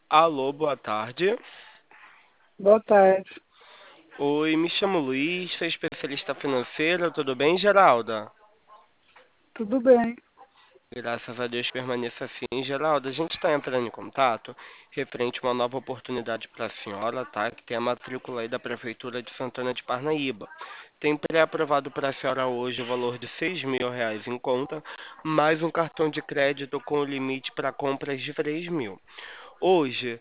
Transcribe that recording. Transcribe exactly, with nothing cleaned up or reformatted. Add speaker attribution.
Speaker 1: Alô, boa tarde.
Speaker 2: Boa tarde.
Speaker 1: Oi, me chamo Luiz, sou especialista financeiro, tudo bem, Geralda?
Speaker 2: Tudo bem?
Speaker 1: Graças a Deus permaneça assim. Geralda, a gente está entrando em contato referente a uma nova oportunidade para a senhora, tá? Que tem a matrícula aí da Prefeitura de Santana de Parnaíba. Tem pré-aprovado para a senhora hoje o valor de seis mil reais em conta, mais um cartão de crédito com limite para compras de três mil. Hoje,